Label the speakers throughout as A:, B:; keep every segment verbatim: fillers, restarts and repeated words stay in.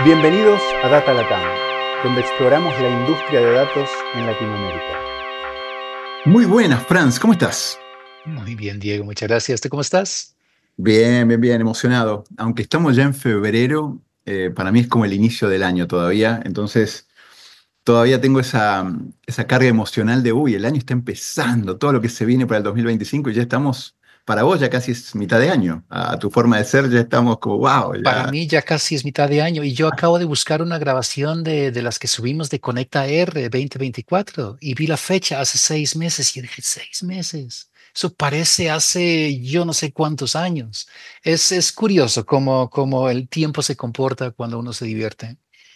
A: Bienvenidos a Data Latam, donde exploramos la industria de datos en Latinoamérica.
B: Muy buenas, Franz, ¿cómo estás?
C: Muy bien, Diego, muchas gracias. ¿Tú cómo estás?
B: Bien, bien, bien, emocionado. Aunque estamos ya en febrero, eh, para mí es como el inicio del año todavía, entonces todavía tengo esa, esa carga emocional de, uy, el año está empezando, todo lo que se viene para el dos mil veinticinco y ya estamos, para vos ya casi es mitad de año, a, a tu forma de ser ya estamos como, wow,
C: Para
B: ya.
C: mí ya casi es mitad de año y yo acabo de buscar una grabación de, de las que subimos de Conecta R veinte veinticuatro y vi la fecha hace seis meses y yo dije, seis meses. Eso parece hace yo no sé cuántos años. Es, es curioso cómo, cómo el tiempo se comporta cuando uno se divierte.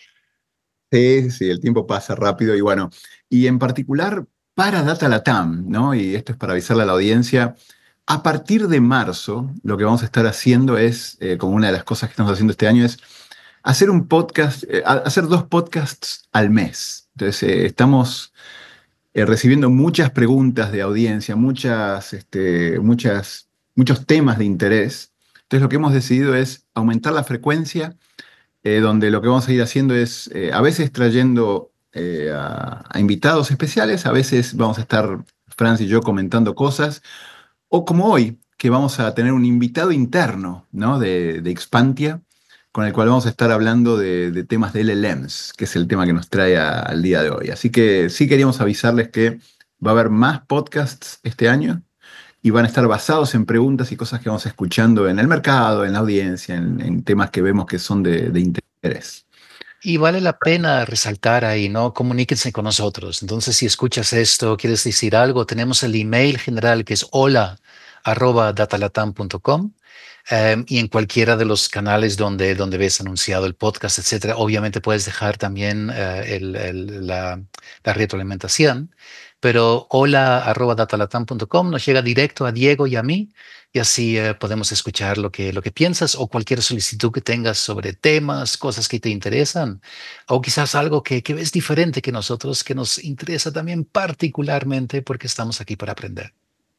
B: Sí, sí, el tiempo pasa rápido y bueno, y en particular para Data Latam, ¿no? Y esto es para avisarle a la audiencia, a partir de marzo lo que vamos a estar haciendo es, eh, como una de las cosas que estamos haciendo este año es hacer un podcast, eh, a- hacer dos podcasts al mes. Entonces, eh, estamos eh, recibiendo muchas preguntas de audiencia, muchas, este, muchas, muchos temas de interés. Entonces, lo que hemos decidido es aumentar la frecuencia eh, donde lo que vamos a ir haciendo es eh, a veces trayendo eh, a, a invitados especiales, a veces vamos a estar Franz y yo comentando cosas, o como hoy, que vamos a tener un invitado interno, ¿no? de, de Expantia, con el cual vamos a estar hablando de, de temas de L L Ms, que es el tema que nos trae a- al día de hoy. Así que sí queríamos avisarles que va a haber más podcasts este año y van a estar basados en preguntas y cosas que vamos escuchando en el mercado, en la audiencia, en, en temas que vemos que son de, de interés.
C: Y vale la pena resaltar ahí, ¿no? Comuníquense con nosotros. Entonces, si escuchas esto, quieres decir algo, tenemos el email general que es hola arroba datalatam punto com em, y en cualquiera de los canales donde, donde ves anunciado el podcast, etcétera. Obviamente puedes dejar también eh, el- el- la, la retroalimentación, pero hola arroba datalatam punto com nos llega directo a Diego y a mí y así eh, podemos escuchar lo que, lo que piensas o cualquier solicitud que tengas sobre temas, cosas que te interesan, o quizás algo que, que ves diferente que nosotros, que nos interesa también particularmente porque estamos aquí para aprender.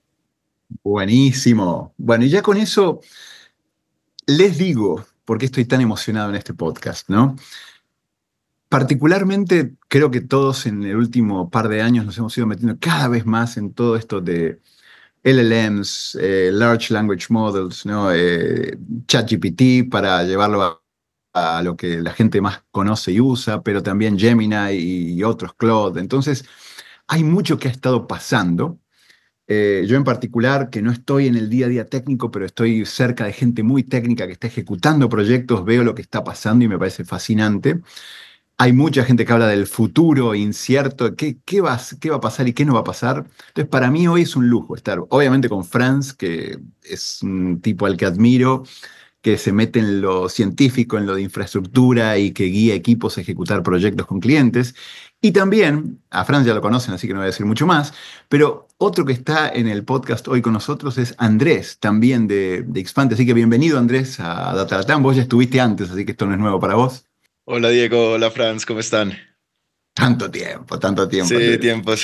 B: Buenísimo. Bueno, y ya con eso les digo por qué estoy tan emocionado en este podcast, ¿no? Particularmente creo que todos en el último par de años nos hemos ido metiendo cada vez más en todo esto de L L Ms, eh, Large Language Models, ¿no? Eh, ChatGPT para llevarlo a, a lo que la gente más conoce y usa, pero también Gemini y, y otros Claude. Entonces, hay mucho que ha estado pasando. Eh, yo en particular, que no estoy en el día a día técnico, pero estoy cerca de gente muy técnica que está ejecutando proyectos, veo lo que está pasando y me parece fascinante. Hay mucha gente que habla del futuro incierto, qué, qué va, a- qué va a pasar y qué no va a pasar. Entonces, para mí hoy es un lujo estar, obviamente con Franz, que es un tipo al que admiro, que se mete en lo científico, en lo de infraestructura y que guía equipos a ejecutar proyectos con clientes. Y también, a Franz ya lo conocen, así que no voy a decir mucho más, pero otro que está en el podcast hoy con nosotros es Andrés, también de, de Expante. Así que bienvenido, Andrés, a Data Latam. Vos ya estuviste antes, así que esto no es nuevo para vos.
D: Hola Diego, hola Franz, ¿cómo están?
B: Tanto tiempo, tanto tiempo,
D: Sí,
B: Andrés.
D: tiempos.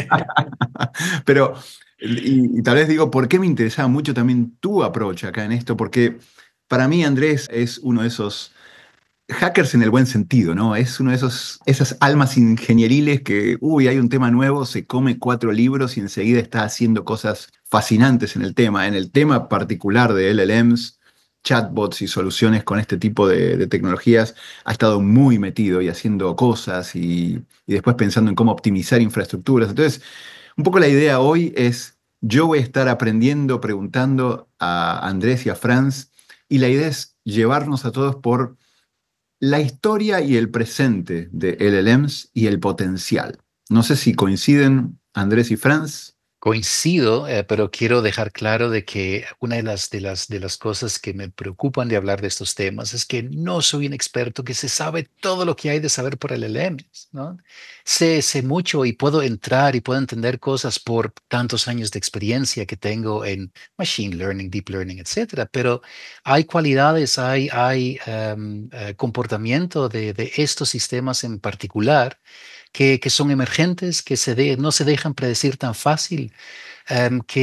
B: Pero, y, y tal vez digo, ¿por qué me interesaba mucho también tu approach acá en esto? Porque para mí Andrés es uno de esos hackers en el buen sentido, ¿no? Es uno de esos, esas almas ingenieriles que, uy, hay un tema nuevo, se come cuatro libros y enseguida está haciendo cosas fascinantes en el tema. En el tema particular de L L Ms, chatbots y soluciones con este tipo de, de tecnologías, ha estado muy metido y haciendo cosas y, y después pensando en cómo optimizar infraestructuras. Entonces, un poco la idea hoy es, yo voy a estar aprendiendo, preguntando a Andrés y a Franz, y la idea es llevarnos a todos por la historia y el presente de L L Ms y el potencial. No sé si coinciden Andrés y Franz.
C: Coincido, eh, pero quiero dejar claro de que una de las, de las, de las cosas que me preocupan de hablar de estos temas es que no soy un experto que se sabe todo lo que hay de saber por L L Ms, ¿no? Sé, sé mucho y puedo entrar y puedo entender cosas por tantos años de experiencia que tengo en machine learning, deep learning, etcétera, pero hay cualidades, hay, hay em, eh, comportamiento de, de estos sistemas en particular que, que son emergentes, que se de- no se dejan predecir tan fácil, em, que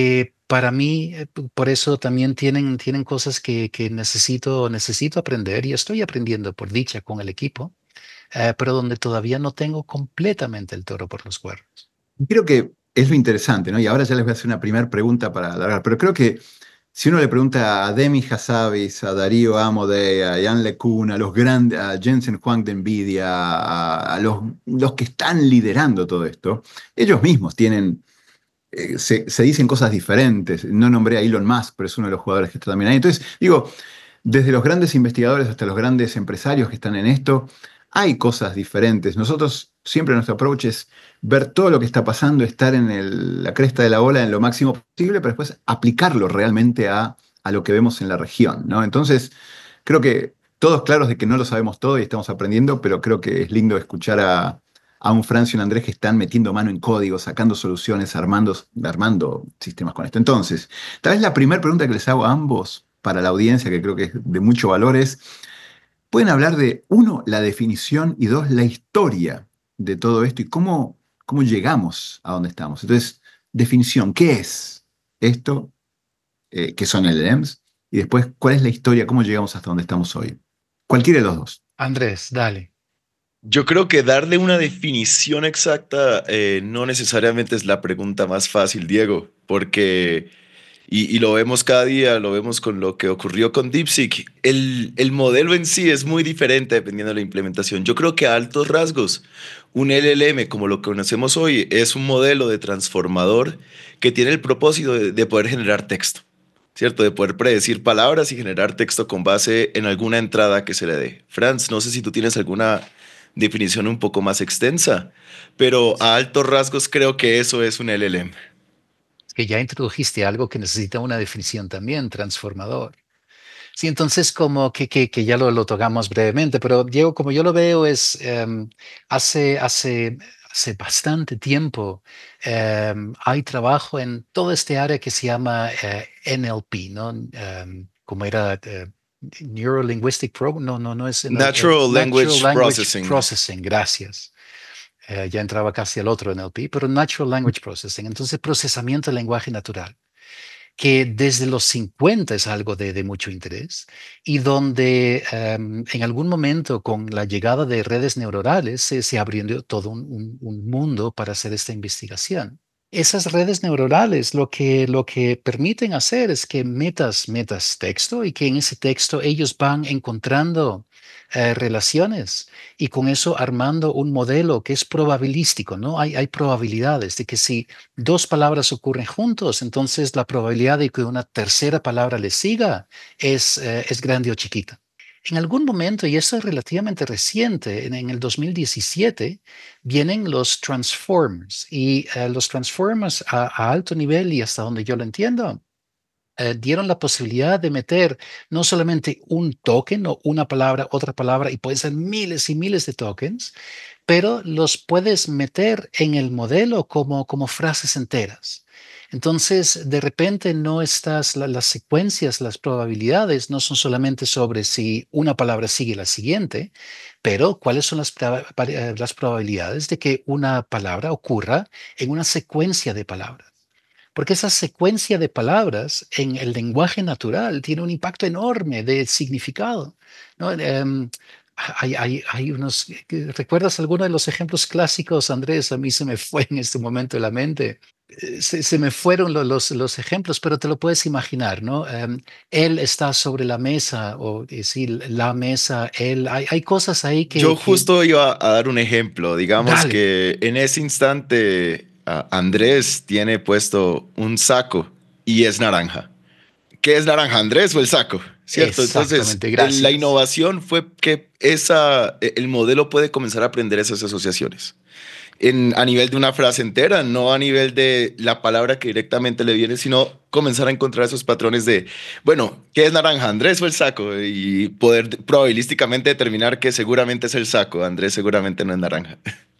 C: para mí, eh, p- por eso también tienen, tienen cosas que, que necesito, necesito aprender y estoy aprendiendo por dicha con el equipo, eh, pero donde todavía no tengo completamente el toro por los cuernos.
B: Creo que es lo interesante, ¿no? Y ahora ya les voy a hacer una primera pregunta para alargar, pero creo que si uno le pregunta a Demi Hassabis, a Darío Amodei, a Jan LeCun, a los grandes, a Jensen Huang de Nvidia, a, a los, los que están liderando todo esto, ellos mismos tienen, eh, se, se dicen cosas diferentes. No nombré a Elon Musk, pero es uno de los jugadores que está también ahí. Entonces, digo, desde los grandes investigadores hasta los grandes empresarios que están en esto, hay cosas diferentes. Nosotros siempre nuestro approach es ver todo lo que está pasando, estar en el- la cresta de la ola en lo máximo posible, pero después aplicarlo realmente a, a lo que vemos en la región, ¿no? Entonces, creo que todos claros de que no lo sabemos todo y estamos aprendiendo, pero creo que es lindo escuchar a, a un Francio y un Andrés que están metiendo mano en código, sacando soluciones, armando, armando sistemas con esto. Entonces, tal vez la primera pregunta que les hago a ambos para la audiencia, que creo que es de mucho valor, es, ¿pueden hablar de, uno, la definición y dos, la historia de todo esto y cómo, cómo llegamos a donde estamos? Entonces, definición, ¿qué es esto? Eh, ¿qué son L L Ms? Y después, ¿cuál es la historia? ¿Cómo llegamos hasta donde estamos hoy? Cualquiera de los dos.
C: Andrés, dale.
D: Yo creo que darle una definición exacta eh, no necesariamente es la pregunta más fácil, Diego, porque, y, y lo vemos cada día, lo vemos con lo que ocurrió con DeepSeek, el, el modelo en sí es muy diferente dependiendo de la implementación. Yo creo que a altos rasgos, un L L M como lo conocemos hoy es un modelo de transformador que tiene el propósito de, de poder generar texto. ¿Cierto? De poder predecir palabras y generar texto con base en alguna entrada que se le dé. Franz, no sé si tú tienes alguna definición un poco más extensa, pero a altos rasgos creo que eso es un L L M.
C: Es que ya introdujiste algo que necesita una definición también, transformador. Sí, entonces como que, que, que ya lo, lo tocamos brevemente, pero Diego, como yo lo veo es, em, hace, hace, hace bastante tiempo em, hay trabajo en todo este área que se llama eh, N L P, ¿no? Em, como era eh, Neuro Linguistic Program, no, no, no es N L P, eh,
D: Natural
C: Natural
D: Language
C: Language
D: Processing.
C: Processing, gracias. Eh, ya entraba casi al otro N L P, pero Natural Language Processing, entonces procesamiento del lenguaje natural, que desde los cincuenta es algo de, de mucho interés y donde um, en algún momento con la llegada de redes neuronales se, se abrió todo un, un, un mundo para hacer esta investigación. Esas redes neuronales lo que, lo que permiten hacer es que metas, metas texto y que en ese texto ellos van encontrando eh, relaciones y con eso armando un modelo que es probabilístico, ¿no? Hay, hay probabilidades de que si dos palabras ocurren juntos, entonces la probabilidad de que una tercera palabra le siga es, eh, es grande o chiquita. En algún momento, y eso es relativamente reciente, en, en el dos mil diecisiete, vienen los transformers y eh, los transformers a, a alto nivel y hasta donde yo lo entiendo, eh, dieron la posibilidad de meter no solamente un token o una palabra, otra palabra, y pueden ser miles y miles de tokens, pero los puedes meter en el modelo como, como frases enteras. Entonces, de repente no estás, la, las secuencias, las probabilidades no son solamente sobre si una palabra sigue la siguiente, pero cuáles son las, las probabilidades de que una palabra ocurra en una secuencia de palabras. Porque esa secuencia de palabras en el lenguaje natural tiene un impacto enorme de significado, ¿no? Um, hay, hay, hay unos, ¿recuerdas alguno de los ejemplos clásicos, Andrés? A mí se me fue en este momento de la mente. Se, se me fueron los, los, los, ejemplos, pero te lo puedes imaginar, ¿no? Um, él está sobre la mesa, o decir, la mesa, él, hay, hay cosas ahí que,
D: Yo
C: que...
D: justo iba a dar un ejemplo. Digamos
C: Dale.
D: que en ese instante uh, Andrés tiene puesto un saco y es naranja. ¿Qué es naranja, Andrés o el saco? ¿Cierto? Entonces,
C: Exactamente,
D: el, la
C: gracias.
D: innovación fue que esa, el modelo puede comenzar a aprender esas asociaciones. En, a nivel de una frase entera, no a nivel de la palabra que directamente le viene, sino comenzar a encontrar esos patrones de, bueno, ¿qué es naranja, Andrés o el saco? Y poder probabilísticamente determinar que seguramente es el saco, Andrés seguramente no es naranja.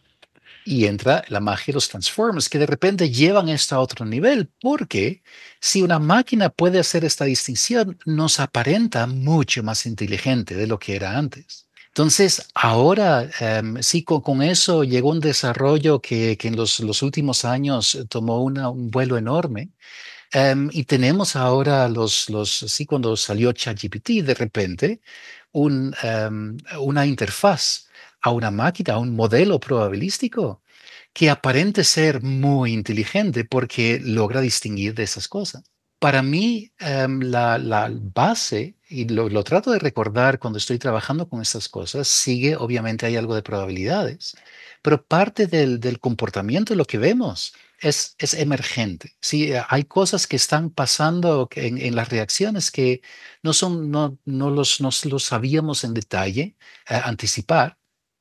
C: Y entra la magia de los transformers, que de repente llevan esto a otro nivel, porque si una máquina puede hacer esta distinción, nos aparenta mucho más inteligente de lo que era antes. Entonces, ahora um, sí, con, con eso llegó un desarrollo que, que en los, los últimos años tomó una, un vuelo enorme, Um, y tenemos ahora los, los, sí, cuando salió ChatGPT, de repente, un, um, una interfaz a una máquina, a un modelo probabilístico que aparente ser muy inteligente porque logra distinguir de esas cosas. Para mí, um, la, la base, y lo, lo trato de recordar cuando estoy trabajando con estas cosas, sigue, obviamente hay algo de probabilidades, pero parte del, del comportamiento, lo que vemos, es, es emergente. Sí, hay cosas que están pasando en, en las reacciones que no, son, no, no, los, no los sabíamos en detalle eh, anticipar.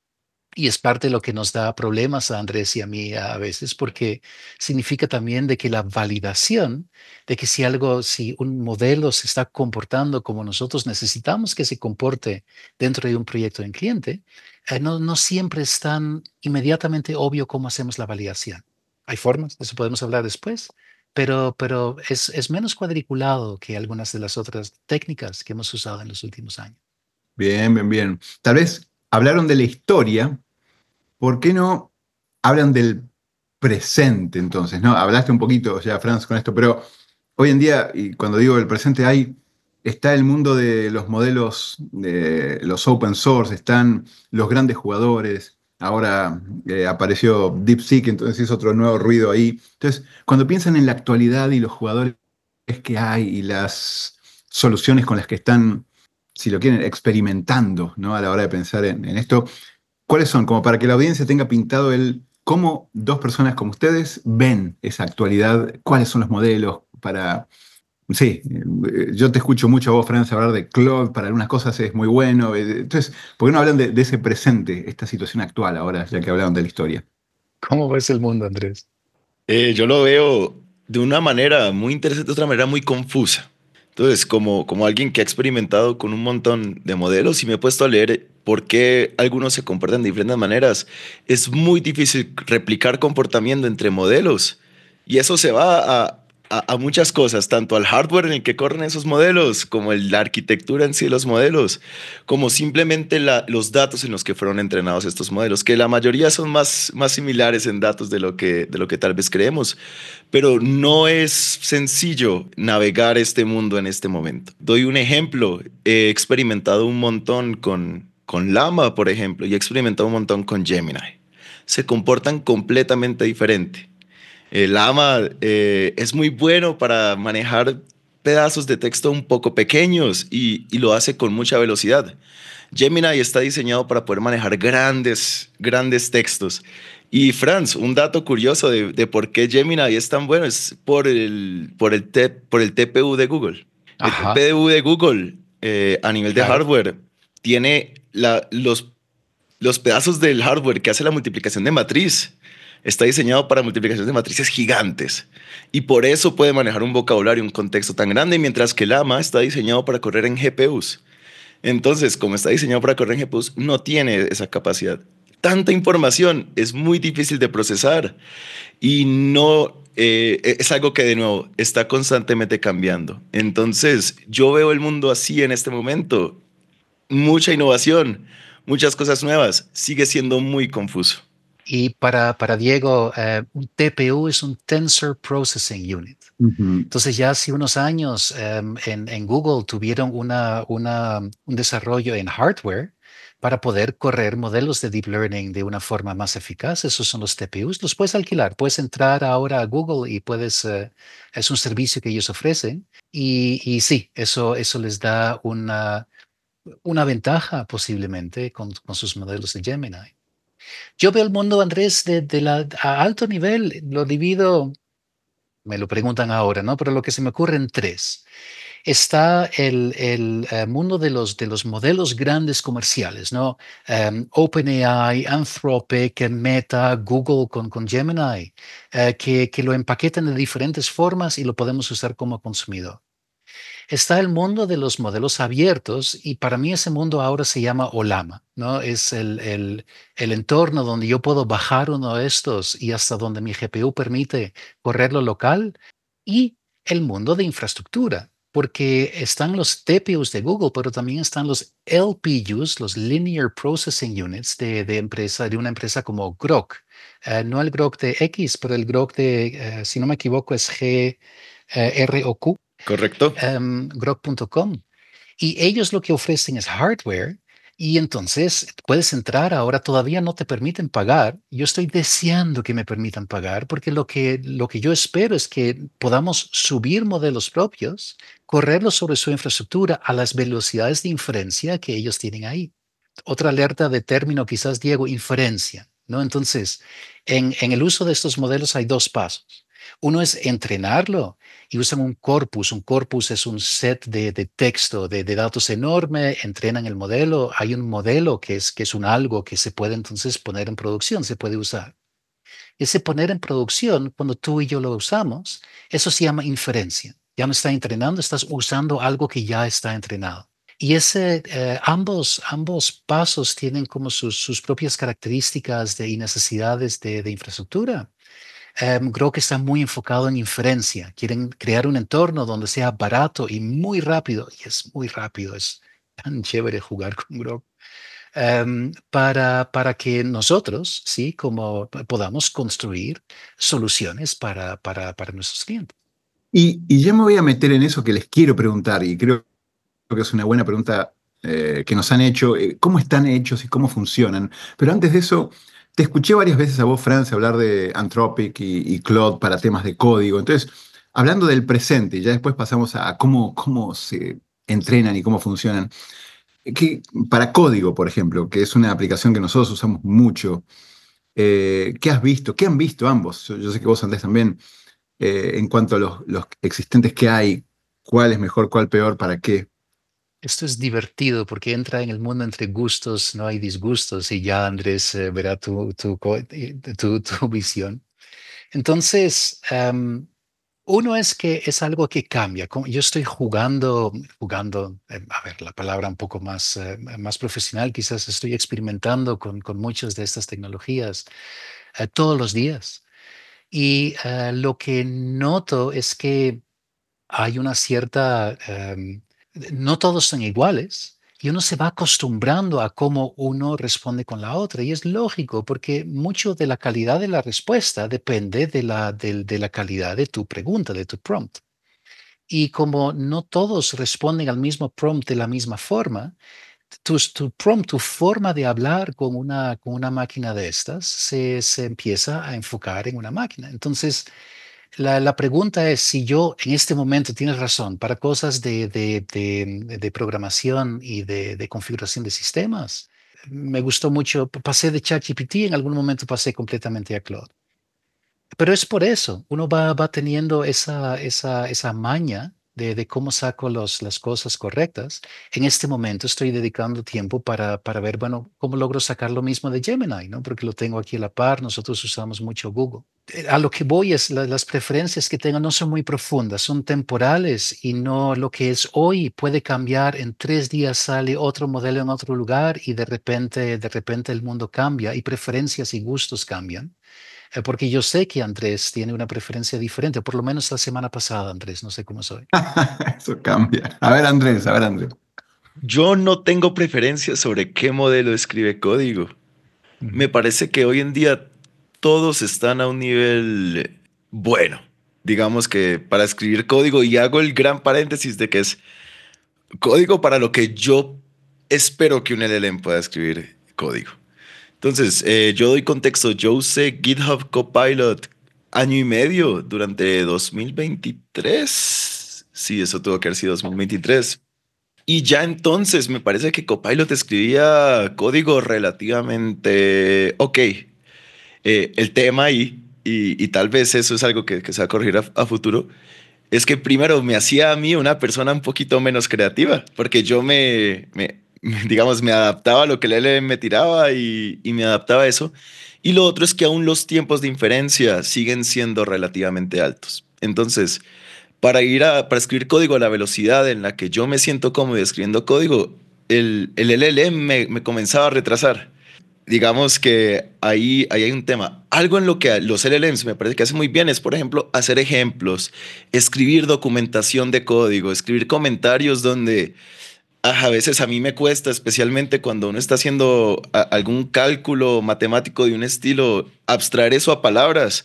C: Y es parte de lo que nos da problemas a Andrés y a mí a veces, porque significa también de que la validación de que si algo, si un modelo se está comportando como nosotros necesitamos que se comporte dentro de un proyecto en cliente, eh, no, no siempre es tan inmediatamente obvio cómo hacemos la validación. Hay formas, de eso podemos hablar después, pero, pero es, es menos cuadriculado que algunas de las otras técnicas que hemos usado en los últimos años.
B: Bien, bien, bien. Tal vez hablaron de la historia. ¿Por qué no hablan del presente entonces? ¿No? Hablaste un poquito ya, Franz, con esto, pero hoy en día, y cuando digo el presente, hay, está el mundo de los modelos, de los open source, están los grandes jugadores, ahora eh, apareció DeepSeek, entonces es otro nuevo ruido ahí. Entonces, cuando piensan en la actualidad y los jugadores que hay y las soluciones con las que están, si lo quieren, experimentando, ¿no? A la hora de pensar en, en esto, ¿cuáles son? Como para que la audiencia tenga pintado el cómo dos personas como ustedes ven esa actualidad, cuáles son los modelos para... Sí, eh, yo te escucho mucho a vos, Franz, hablar de Claude, para algunas cosas es muy bueno. eh, Entonces, ¿por qué no hablan de, de ese presente, esta situación actual ahora, ya que hablaron de la historia?
C: ¿Cómo ves el mundo, Andrés?
D: Eh, yo lo veo de una manera muy interesante, de otra manera muy confusa. Entonces, como, como alguien que ha experimentado con un montón de modelos y me he puesto a leer por qué algunos se comportan de diferentes maneras, es muy difícil replicar comportamiento entre modelos. Y eso se va a, a, a muchas cosas, tanto al hardware en el que corren esos modelos, como el, la arquitectura en sí de los modelos, como simplemente la, los datos en los que fueron entrenados estos modelos, que la mayoría son más, más similares en datos de lo, que, de lo que tal vez creemos, pero no es sencillo navegar este mundo en este momento. Doy un ejemplo, he experimentado un montón con, con Llama, por ejemplo, y he experimentado un montón con Gemini. Se comportan completamente diferente. El Llama eh, es muy bueno para manejar pedazos de texto un poco pequeños y, y lo hace con mucha velocidad. Gemini está diseñado para poder manejar grandes, grandes textos. Y Franz, un dato curioso de, de por qué Gemini es tan bueno es por el, por el, te, por el T P U de Google. El
C: Ajá,
D: T P U de Google eh, a nivel de
C: claro.
D: hardware tiene la, los, los pedazos del hardware que hace la multiplicación de matriz. Está diseñado para multiplicación de matrices gigantes y por eso puede manejar un vocabulario, un contexto tan grande, mientras que Llama está diseñado para correr en G P Us. Entonces, como está diseñado para correr en G P Us, no tiene esa capacidad. Tanta información es muy difícil de procesar y no eh, es algo que de nuevo está constantemente cambiando. Entonces, yo veo el mundo así en este momento. Mucha innovación, muchas cosas nuevas. Sigue siendo muy confuso.
C: Y para, para Diego, eh, un T P U es un Tensor Processing Unit.
B: Ujú.
C: Entonces ya hace unos años um, en, en Google tuvieron una, una, un desarrollo en hardware para poder correr modelos de deep learning de una forma más eficaz. Esos son los T P Us. Los puedes alquilar. Puedes entrar ahora a Google y puedes, uh, es un servicio que ellos ofrecen. Y, y sí, eso, eso les da una, una ventaja posiblemente con, con sus modelos de Gemini. Yo veo el mundo, Andrés, de, de la, a alto nivel. Lo divido, me lo preguntan ahora, ¿no? Pero lo que se me ocurre en tres. Está el, el uh, mundo de los, de los modelos grandes comerciales, ¿no? Um, OpenAI, Anthropic, Meta, Google con, con Gemini, uh, que, que lo empaquetan de diferentes formas y lo podemos usar como consumidor. Está el mundo de los modelos abiertos y para mí ese mundo ahora se llama Ollama, ¿no? Es el, el, el entorno donde yo puedo bajar uno de estos y hasta donde mi G P U permite correrlo local y el mundo de infraestructura, porque están los T P Us de Google, pero también están los L P Us, los Linear Processing Units de, de, empresa, de una empresa como Grok. Uh, no el Grok de X, pero el Grok de, uh, si no me equivoco, es G... eh, R O Q,
D: Correcto.
C: um, grok punto com. Y ellos lo que ofrecen es hardware y entonces puedes entrar. Ahora todavía no te permiten pagar. Yo estoy deseando que me permitan pagar porque lo que, lo que yo espero es que podamos subir modelos propios, correrlos sobre su infraestructura a las velocidades de inferencia que ellos tienen ahí. Otra alerta de término quizás, Diego, inferencia, ¿no? Entonces, en, en el uso de estos modelos hay dos pasos. Uno es entrenarlo y usan un corpus. Un corpus es un set de, de texto, de, de datos enorme, entrenan el modelo. Hay un modelo que es, que es un algo que se puede entonces poner en producción, se puede usar. Ese poner en producción, cuando tú y yo lo usamos, eso se llama inferencia. Ya no está entrenando, estás usando algo que ya está entrenado. Y ese, eh, ambos, ambos pasos tienen como sus, sus propias características de, y necesidades de, de infraestructura. Um, creo que está muy enfocado en inferencia. Quieren crear un entorno donde sea barato y muy rápido. Y es muy rápido. Es tan chévere jugar con Grok. Um, para, para que nosotros, sí, como podamos construir soluciones para, para, para nuestros clientes.
B: Y, y ya me voy a meter en eso que les quiero preguntar, y creo que es una buena pregunta eh, que nos han hecho, eh, cómo están hechos y cómo funcionan. Pero antes de eso, te escuché varias veces a vos, Franz, hablar de Anthropic y, y Claude para temas de código. Entonces, hablando del presente, y ya después pasamos a cómo, cómo se entrenan y cómo funcionan. Que, para código, por ejemplo, que es una aplicación que nosotros usamos mucho, eh, ¿qué has visto? ¿Qué han visto ambos? Yo, yo sé que vos, Andrés, también, eh, en cuanto a los, los existentes que hay, cuál es mejor, cuál peor, para qué.
C: Esto es divertido porque entra en el mundo entre gustos, no hay disgustos y ya Andrés eh, verá tu, tu, co- eh, tu, tu visión. Entonces, um, uno es que es algo que cambia. Como yo estoy jugando, jugando, eh, a ver, la palabra un poco más, eh, más profesional, quizás estoy experimentando con, con muchas de estas tecnologías eh, todos los días. Y eh, lo que noto es que hay una cierta, em, no todos son iguales y uno se va acostumbrando a cómo uno responde con la otra. Y es lógico porque mucho de la calidad de la respuesta depende de la, del- de la calidad de tu pregunta, de tu prompt. Y como no todos responden al mismo prompt de la misma forma, tu, tu prompt, tu forma de hablar con una, con una máquina de estas, se, se empieza a enfocar en una máquina. Entonces, la, la pregunta es si yo en este momento, tienes razón, para cosas de, de, de, de programación y de, de configuración de sistemas, me gustó mucho, pasé de ChatGPT, en algún momento pasé completamente a Claude. Pero es por eso, uno va, va teniendo esa, esa, esa maña de, de cómo saco los, las cosas correctas. En este momento estoy dedicando tiempo para, para ver, bueno, cómo logro sacar lo mismo de Gemini, ¿no? Porque lo tengo aquí a la par, nosotros usamos mucho Google. Eh, A lo que voy es, la- las preferencias que tengo no son muy profundas, son temporales y no lo que es hoy puede cambiar. En tres días sale otro modelo en otro lugar y de repente, de repente el mundo cambia y preferencias y gustos cambian. Eh, Porque yo sé que Andrés tiene una preferencia diferente, por lo menos la semana pasada, Andrés, no sé cómo soy.
B: Eso cambia. A ver, Andrés, a ver, Andrés.
D: Yo no tengo preferencia sobre qué modelo escribe código.
C: Ujú.
D: Me parece que hoy en día todos están a un nivel bueno. Digamos que para escribir código, y hago el gran paréntesis de que es código para lo que yo espero que un L L M pueda escribir código. Entonces, eh, yo doy contexto. Yo usé GitHub Copilot año y medio durante dos mil veintitrés. Sí, eso tuvo que haber sido dos mil veintitrés. Y ya entonces me parece que Copilot escribía código relativamente ok. Eh, el tema ahí, y, y tal vez eso es algo que, que se va a corregir a, a futuro, es que primero me hacía a mí una persona un poquito menos creativa, porque yo me, me- me, digamos, me adaptaba a lo que el L L M me tiraba y, y me adaptaba a eso. Y lo otro es que aún los tiempos de inferencia siguen siendo relativamente altos. Entonces, para ir a, para escribir código a la velocidad en la que yo me siento cómodo escribiendo código, el, el L L M me, me comenzaba a retrasar. Digamos que ahí, ahí hay un tema. Algo en lo que los L L Ms me parece que hacen muy bien es, por ejemplo, hacer ejemplos, escribir documentación de código, escribir comentarios donde ah, a veces a mí me cuesta, especialmente cuando uno está haciendo a- algún cálculo matemático de un estilo, abstraer eso a palabras.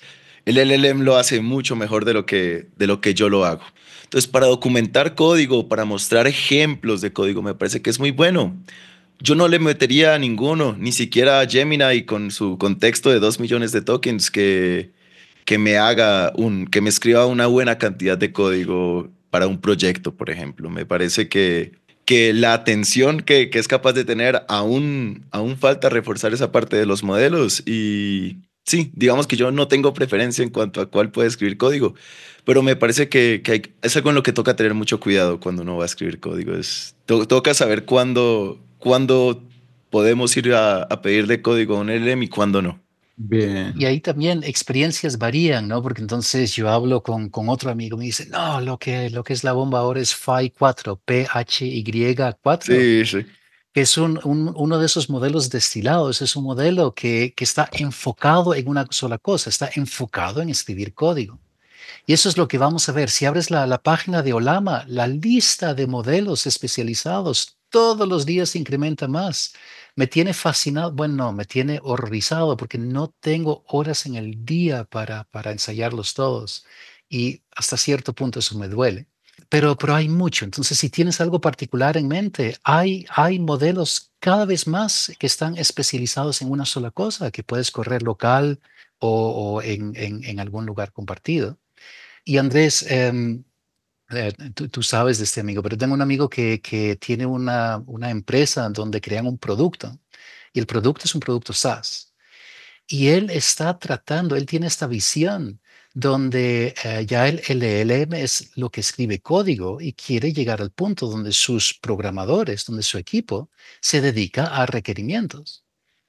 D: El L L M lo hace mucho mejor de lo que, de lo que yo lo hago. Entonces, para documentar código, para mostrar ejemplos de código, me parece que es muy bueno. Yo no le metería a ninguno, ni siquiera a Gemini con su contexto de dos millones de tokens que, que me haga un, que me escriba una buena cantidad de código para un proyecto, por ejemplo. Me parece que, que la atención que, que es capaz de tener aún, aún falta reforzar esa parte de los modelos y sí, digamos que yo no tengo preferencia en cuanto a cuál puede escribir código, pero me parece que, que hay- es algo en lo que toca tener mucho cuidado cuando uno va a escribir código. Es, to- toca saber cuándo, cuándo podemos ir a, a pedirle código a un L L M y cuándo no.
C: Y
B: Bien,
C: ahí también experiencias varían, ¿no? Porque entonces yo hablo con, con otro amigo, me dice, no, lo que, lo que es la bomba ahora es P H Y cuatro, P H Y cuatro,
D: Sí, sí.
C: que es un, un- uno de esos modelos destilados, es un modelo que, que está enfocado en una sola cosa, está enfocado en escribir código. Y eso es lo que vamos a ver. Si abres la, la página de Olama, la lista de modelos especializados todos los días incrementa más. Me tiene fascinado, bueno, no, me tiene horrorizado porque no tengo horas en el día para, para ensayarlos todos. Y hasta cierto punto eso me duele. Pero, pero hay mucho. Entonces, si tienes algo particular en mente, hay, hay modelos cada vez más que están especializados en una sola cosa, que puedes correr local o, o en, en en algún lugar compartido. Y Andrés, em, eh, tú, tú sabes de este amigo, pero tengo un amigo que, que tiene una, una empresa donde crean un producto y el producto es un producto SaaS. Y él está tratando, él tiene esta visión donde eh, ya el L L M es lo que escribe código y quiere llegar al punto donde sus programadores, donde su equipo se dedica a requerimientos.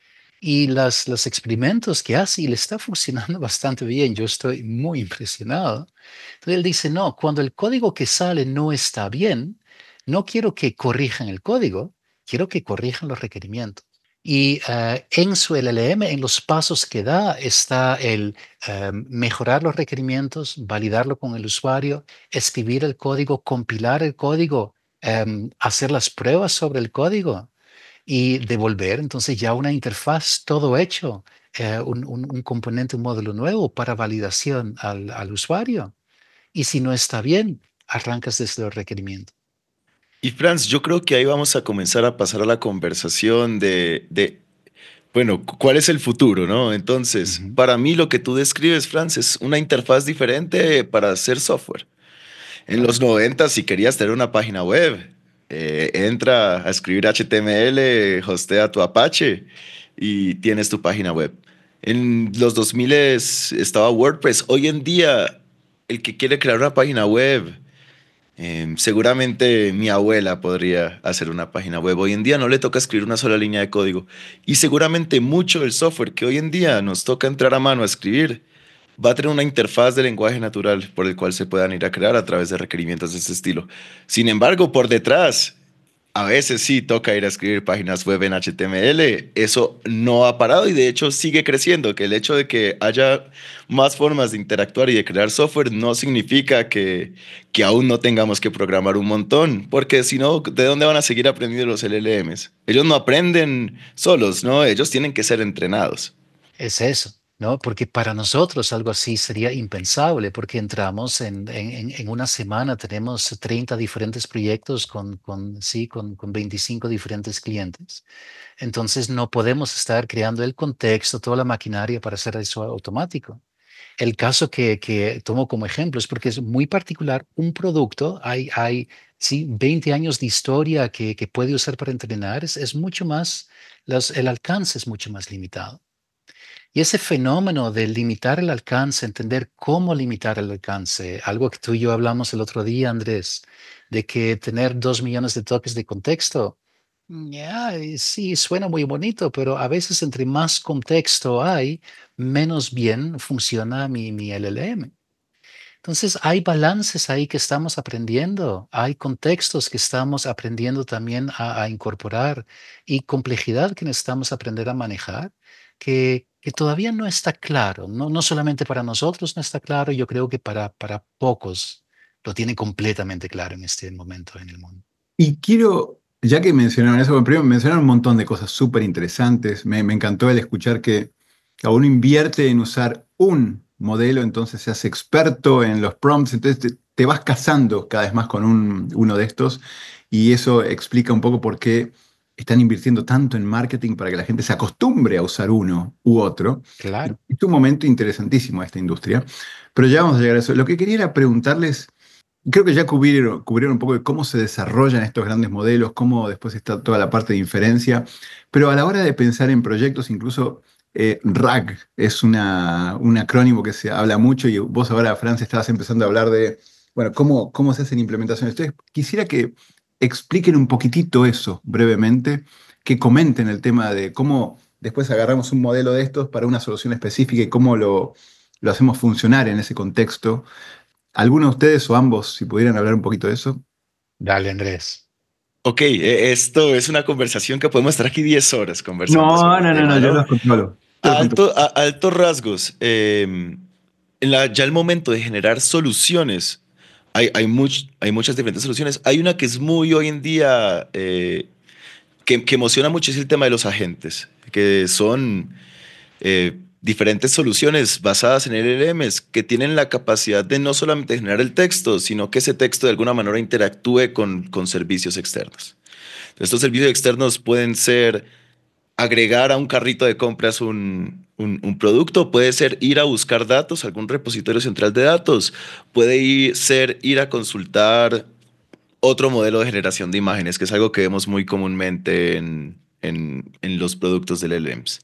C: Y las, los experimentos que hace y le está funcionando bastante bien. Yo estoy muy impresionado. Entonces él dice, no, cuando el código que sale no está bien, no quiero que corrijan el código, quiero que corrijan los requerimientos. Y eh, en su L L M, en los pasos que da, está el eh, mejorar los requerimientos, validarlo con el usuario, escribir el código, compilar el código, em, hacer las pruebas sobre el código y devolver entonces ya una interfaz todo hecho, eh, un, un- un componente, un módulo nuevo para validación al, al usuario. Y si no está bien, arrancas desde los requerimientos.
D: Y Franz, yo creo que ahí vamos a comenzar a pasar a la conversación de, de, bueno, cu- ¿cuál es el futuro, no? Entonces,
C: Ujú.
D: para mí lo que tú describes, Franz, es una interfaz diferente para hacer software. En los
C: Claro.
D: noventa, si querías tener una página web, eh, entra a escribir H T M L, hostea tu Apache y tienes tu página web. En los dos mil estaba WordPress. Hoy en día, el que quiere crear una página web, eh, seguramente mi abuela podría hacer una página web. Hoy en día no le toca escribir una sola línea de código. Y seguramente mucho del software que hoy en día nos toca entrar a mano a escribir va a tener una interfaz de lenguaje natural por el cual se puedan ir a crear a través de requerimientos de este estilo. Sin embargo, por detrás, a veces sí toca ir a escribir páginas web en H T M L. Eso no ha parado y de hecho sigue creciendo. Que el hecho de que haya más formas de interactuar y de crear software no significa que, que aún no tengamos que programar un montón. Porque si no, ¿de dónde van a seguir aprendiendo los L L Ms? Ellos no aprenden solos, ¿no? Ellos tienen que ser entrenados.
C: Es eso, ¿no? Porque para nosotros algo así sería impensable, porque entramos en, en, en- en una semana, tenemos treinta diferentes proyectos con, con, sí, con, con veinticinco diferentes clientes. Entonces no podemos estar creando el contexto, toda la maquinaria para hacer eso automático. El caso que, que tomo como ejemplo es porque es muy particular un producto, hay, hay sí, veinte años de historia que, que puede usar para entrenar, es, es mucho más, los- el alcance es mucho más limitado. Y ese fenómeno de limitar el alcance, entender cómo limitar el alcance, algo que tú y yo hablamos el otro día, Andrés, de que tener dos millones de toques de contexto, ya, y sí, suena muy bonito, pero a veces entre más contexto hay, menos bien funciona mi, mi L L M. Entonces, hay balances ahí que estamos aprendiendo, hay contextos que estamos aprendiendo también a, a incorporar y complejidad que necesitamos aprender a manejar, que, que todavía no está claro, no, no solamente para nosotros no está claro, yo creo que para, para pocos lo tienen completamente claro en este momento en el mundo.
B: y quiero, ya que mencionaron eso, bueno, primero mencionaron un montón de cosas súper interesantes. Me, me encantó el escuchar que cada uno invierte en usar un modelo, entonces se hace experto en los prompts, entonces te, te vas casando cada vez más con un, uno de estos y eso explica un poco por qué están invirtiendo tanto en marketing para que la gente se acostumbre a usar uno u otro.
C: Claro.
B: Es un momento interesantísimo esta industria, pero ya vamos a llegar a eso. Lo que quería era preguntarles, creo que ya cubrieron, cubrieron un poco de cómo se desarrollan estos grandes modelos, cómo después está toda la parte de inferencia, pero a la hora de pensar en proyectos, incluso eh, RAG es una, un acrónimo que se habla mucho y vos ahora, Francia, estabas empezando a hablar de, bueno, cómo, cómo se hacen implementaciones. Entonces, quisiera que expliquen un poquitito eso brevemente, que comenten el tema de cómo después agarramos un modelo de estos para una solución específica y cómo lo, lo hacemos funcionar en ese contexto. ¿Alguno de ustedes o ambos, si pudieran hablar un poquito de eso?
C: Dale, Andrés.
D: Ok, eh, esto es una conversación que podemos estar aquí diez horas conversando
B: No,
D: sobre el
B: no, no, no,
D: tema,
B: yo
D: ¿no?
B: los controlo. Yo
D: A
B: los controlo.
D: alto, a altos rasgos, eh, en la- ya el momento de generar soluciones, hay, hay, much- hay muchas diferentes soluciones. Hay una que es muy hoy en día, eh, que, que emociona mucho, es el tema de los agentes, que son eh, diferentes soluciones basadas en L L Ms que tienen la capacidad de no solamente generar el texto, sino que ese texto de alguna manera interactúe con, con servicios externos. Estos servicios externos pueden ser agregar a un carrito de compras un, un, un producto, puede ser ir a buscar datos, algún repositorio central de datos, puede ir, ser ir a consultar otro modelo de generación de imágenes, que es algo que vemos muy comúnmente en, en, en los productos del L L Ms.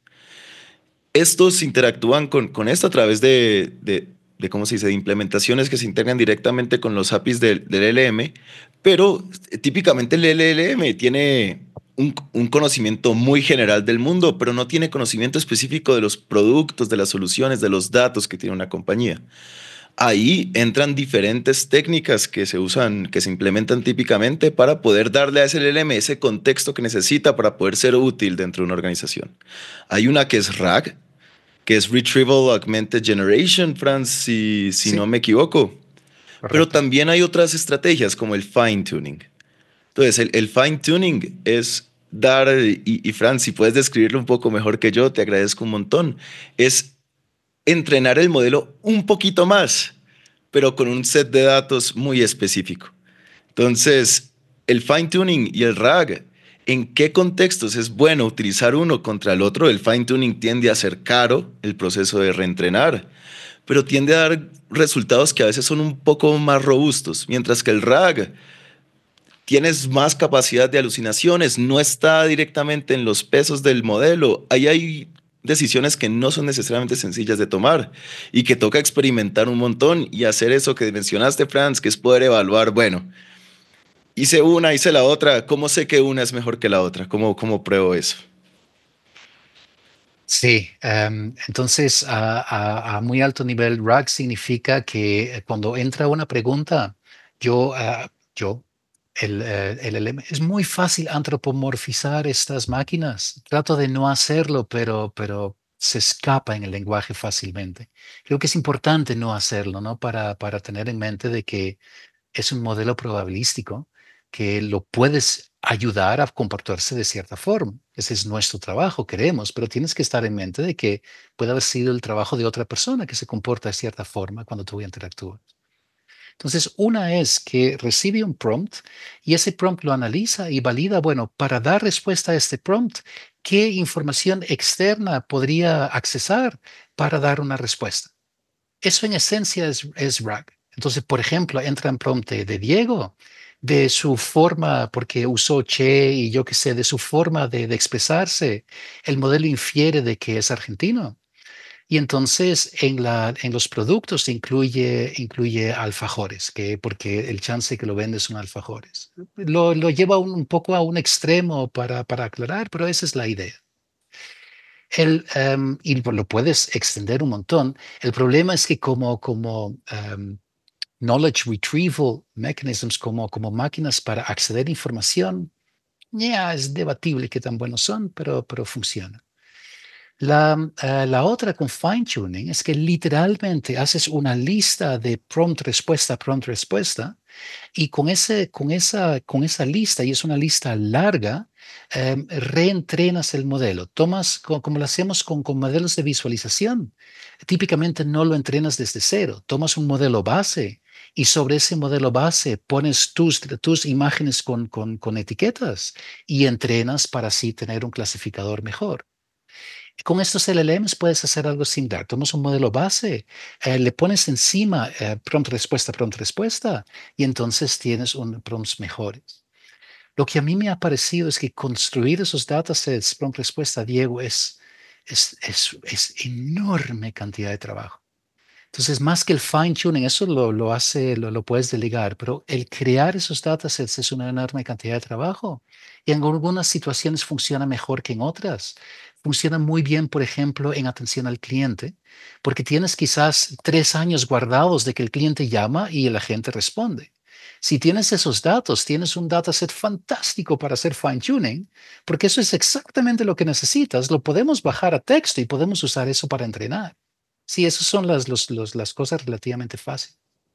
D: Estos interactúan con, con esto a través de, de, de, ¿cómo se dice?, de implementaciones que se integran directamente con los A P Is del, del L L M, pero típicamente el L L M tiene un, un conocimiento muy general del mundo, pero no tiene conocimiento específico de los productos, de las soluciones, de los datos que tiene una compañía. Ahí entran diferentes técnicas que se usan, que se implementan típicamente para poder darle a ese L L M ese contexto que necesita para poder ser útil dentro de una organización. Hay una que es RAG, que es Retrieval Augmented Generation, Franz, si, si no
C: Sí,
D: me equivoco. Pero
C: correcto.
D: también hay otras estrategias como el fine tuning. Entonces, el, el fine tuning es dar, y, y Franz, si puedes describirlo un poco mejor que yo, te agradezco un montón, es entrenar el modelo un poquito más, pero con un set de datos muy específico. Entonces, el fine tuning y el RAG, ¿en qué contextos es bueno utilizar uno contra el otro? El fine tuning tiende a ser caro, el proceso de reentrenar, pero tiende a dar resultados que a veces son un poco más robustos, mientras que el RAG tienes más capacidad de alucinaciones, no está directamente en los pesos del modelo. Ahí hay decisiones que no son necesariamente sencillas de tomar y que toca experimentar un montón y hacer eso que mencionaste, Franz, que es poder evaluar, bueno, hice una, hice la otra, ¿cómo sé que una es mejor que la otra? ¿Cómo, cómo pruebo eso?
C: Sí, em, entonces a, a- a muy alto nivel, RAG significa que eh, cuando entra una pregunta, yo, ah, yo el, eh, el L M, es muy fácil antropomorfizar estas máquinas. Trato de no hacerlo, pero, pero se escapa en el lenguaje fácilmente. Creo que es importante no hacerlo, ¿no? Para, para tener en mente de que es un modelo probabilístico que lo puedes ayudar a comportarse de cierta forma. Ese es nuestro trabajo, queremos, pero tienes que estar en mente de que puede haber sido el trabajo de otra persona que se comporta de cierta forma cuando tú interactúas. Entonces, una es que recibe un prompt y ese prompt lo analiza y valida, bueno, para dar respuesta a este prompt, ¿qué información externa podría accesar para dar una respuesta? Eso en esencia es, es RAG. Entonces, por ejemplo, entra en prompt de, de Diego, de su forma, porque usó che y yo qué sé, de su forma de, de expresarse, el modelo infiere de que es argentino. Y entonces en, la, en los productos incluye, incluye alfajores, que, porque el chance que lo vende son alfajores. Lo, lo lleva un, un poco a un extremo para, para aclarar, pero esa es la idea. El, um, y lo puedes extender un montón. El problema es que como, como um, knowledge retrieval mechanisms, como, como máquinas para acceder a información, ya es debatible qué tan buenos son, pero, pero funcionan. La, uh, la otra con fine tuning es que literalmente haces una lista de prompt respuesta, prompt respuesta, y con, ese, con, esa, con esa lista, y es una lista larga, eh, reentrenas el modelo. Tomas, como, como lo hacemos con, con modelos de visualización, típicamente no lo entrenas desde cero. Tomas un modelo base y sobre ese modelo base pones tus, tus imágenes con, con, con etiquetas y entrenas para así tener un clasificador mejor. Con estos L L Ms puedes hacer algo similar. Tomas un modelo base, eh, le pones encima eh, prompt respuesta, prompt respuesta, y entonces tienes un prompts mejores. Lo que a mí me ha parecido es que construir esos datasets prompt respuesta, Diego, es, es, es, es enorme cantidad de trabajo. Entonces, más que el fine tuning, eso lo, lo hace, lo, lo puedes delegar, pero el crear esos datasets es una enorme cantidad de trabajo. Y en algunas situaciones funciona mejor que en otras. Funciona muy bien, por ejemplo, en atención al cliente, porque tienes quizás tres años guardados de que el cliente llama y la gente responde. Si tienes esos datos, tienes un dataset fantástico para hacer fine tuning, porque eso es exactamente lo que necesitas. Lo podemos bajar a texto y podemos usar eso para entrenar. Sí, esas son las, los, los, las cosas relativamente fáciles.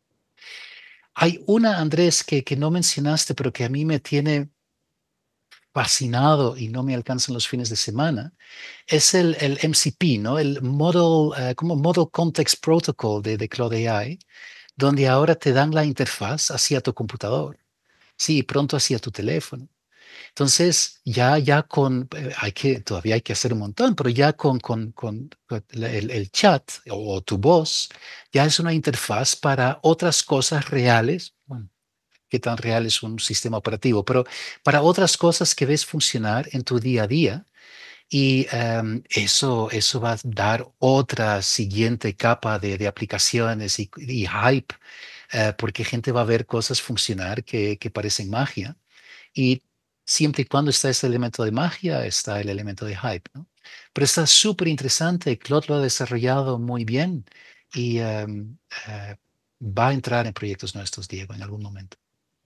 C: Hay una, Andrés, que, que no mencionaste, pero que a mí me tiene fascinado y no me alcanzan los fines de semana. Es el, el M C P, ¿no? El Model, uh, como Model Context Protocol de, de Claude A I, donde ahora te dan la interfaz hacia tu computador. Sí, pronto hacia tu teléfono. Entonces, ya, ya con, eh, hay que, todavía hay que hacer un montón, pero ya con, con, con el, el chat o, o tu voz, ya es una interfaz para otras cosas reales. Bueno, qué tan real es un sistema operativo, pero para otras cosas que ves funcionar en tu día a día. Y um, eso, eso va a dar otra siguiente capa de, de aplicaciones y, y hype, uh, porque gente va a ver cosas funcionar que, que parecen magia. Y siempre y cuando está ese elemento de magia, está el elemento de hype, ¿no? Pero está súper interesante. Claude lo ha desarrollado muy bien y um, uh, va a entrar en proyectos nuestros, Diego, en algún momento.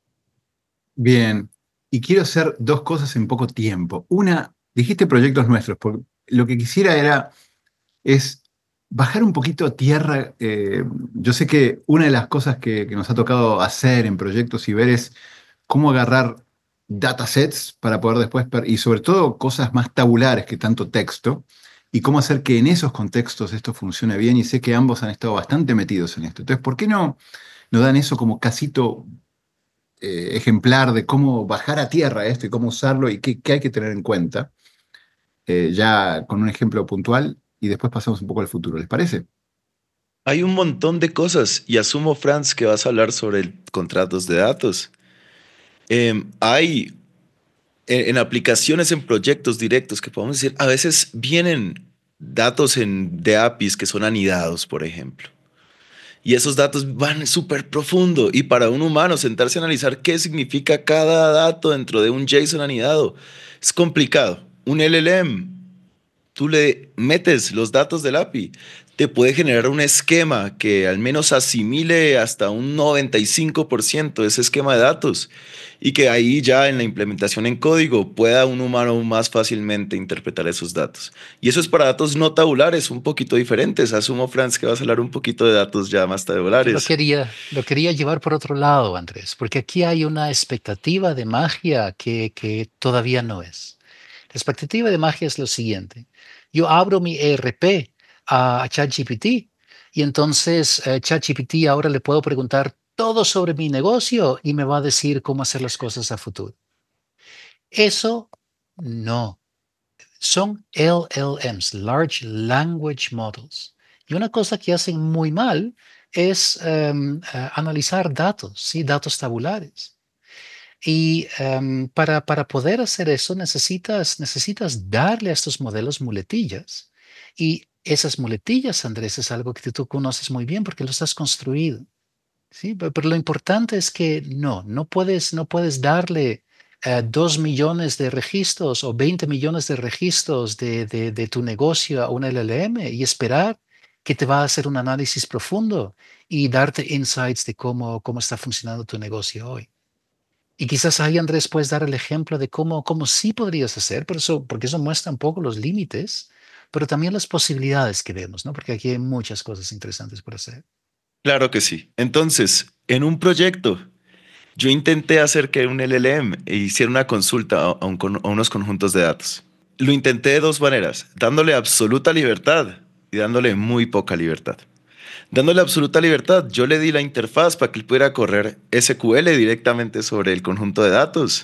B: Bien, y quiero hacer dos cosas en poco tiempo. Una, dijiste proyectos nuestros, porque lo que quisiera era, es bajar un poquito a tierra. Eh, yo sé que una de las cosas que, que nos ha tocado hacer en proyectos y ver es cómo agarrar datasets para poder después, per- y sobre todo cosas más tabulares que tanto texto, y cómo hacer que en esos contextos esto funcione bien, y sé que ambos han estado bastante metidos en esto. Entonces, ¿por qué no nos dan eso como casito eh, ejemplar de cómo bajar a tierra esto y cómo usarlo y qué, qué hay que tener en cuenta, eh, ya con un ejemplo puntual, y después pasamos un poco al futuro, ¿les parece?
D: Hay un montón de cosas y asumo, Franz, que vas a hablar sobre el- contratos de datos. Em, hay en, en aplicaciones, en proyectos directos que podemos decir, a veces vienen datos en, de A P Is que son anidados, por ejemplo. Y esos datos van súper profundo. Y para un humano sentarse a analizar qué significa cada dato dentro de un JSON anidado es complicado. Un L L M, tú le metes los datos del A P I, te puede generar un esquema que al menos asimile hasta un noventa y cinco por ciento de ese esquema de datos y que ahí ya en la implementación en código pueda un humano más fácilmente interpretar esos datos. Y eso es para datos no tabulares, un poquito diferentes. Asumo, Franz, que vas a hablar un poquito de datos ya más
C: Yo lo
D: tabulares.
C: quería, lo quería llevar por otro lado, Andrés, porque aquí hay una expectativa de magia que, que todavía no es. La expectativa de magia es lo siguiente. Yo abro mi E R P a, a ChatGPT y entonces eh, ChatGPT ahora le puedo preguntar todo sobre mi negocio y me va a decir cómo hacer las cosas a futuro. Eso no. Son L L Ms, Large Language Models. Y una cosa que hacen muy mal es um, uh, analizar datos, ¿sí? Datos tabulares. Y um, para, para poder hacer eso necesitas, necesitas darle a estos modelos muletillas. Y esas muletillas, Andrés, es algo que tú conoces muy bien porque los has construido. ¿Sí? Pero, pero lo importante es que no, no puedes, no puedes darle eh, dos millones de registros o veinte millones de registros de, de, de tu negocio a un L L M y esperar que te va a hacer un análisis profundo y darte insights de cómo, cómo está funcionando tu negocio hoy. Y quizás ahí, Andrés, puedes dar el ejemplo de cómo, cómo sí podrías hacer, pero eso, porque eso muestra un poco los límites, pero también las posibilidades que vemos, ¿no? Porque aquí hay muchas cosas interesantes por hacer.
D: Claro que sí. Entonces, en un proyecto, yo intenté hacer que un L L M hiciera una consulta a, a un con- a unos conjuntos de datos. Lo intenté de dos maneras, dándole absoluta libertad y dándole muy poca libertad. Dándole absoluta libertad, yo le di la interfaz para que él pudiera correr S Q L directamente sobre el conjunto de datos.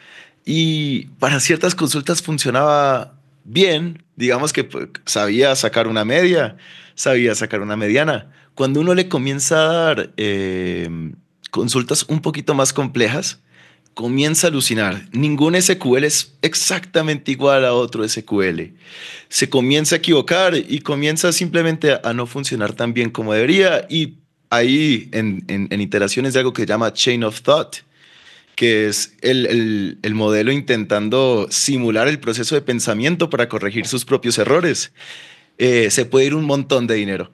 D: Y para ciertas consultas funcionaba bien, digamos que pues, sabía sacar una media, sabía sacar una mediana. Cuando uno le comienza a dar eh, consultas un poquito más complejas, comienza a alucinar. Ningún S Q L es exactamente igual a otro S Q L. Se comienza a equivocar y comienza simplemente a, a no funcionar tan bien como debería. Y ahí en, en, en iteraciones de algo que se llama Chain of Thought, que es el, el, el modelo intentando simular el proceso de pensamiento para corregir sus propios errores. Eh, se puede ir un montón de dinero